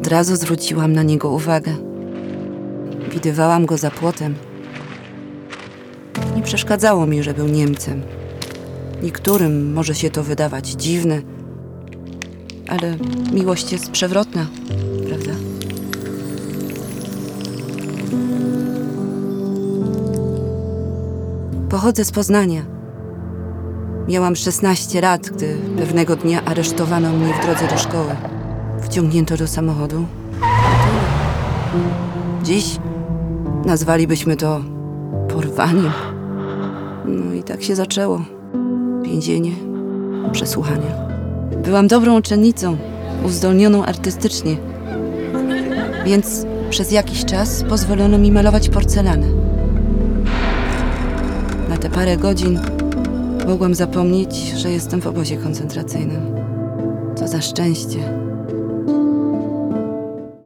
od razu zwróciłam na niego uwagę. Widywałam go za płotem. Nie przeszkadzało mi, że był Niemcem. Niektórym może się to wydawać dziwne, ale miłość jest przewrotna, prawda? Pochodzę z Poznania. Miałam 16 lat, gdy pewnego dnia aresztowano mnie w drodze do szkoły. Wciągnięto do samochodu. Dziś nazwalibyśmy to porwaniem. No i tak się zaczęło. Więzienie, przesłuchania. Byłam dobrą uczennicą, uzdolnioną artystycznie, więc przez jakiś czas pozwolono mi malować porcelanę. Na te parę godzin mogłam zapomnieć, że jestem w obozie koncentracyjnym. Co za szczęście.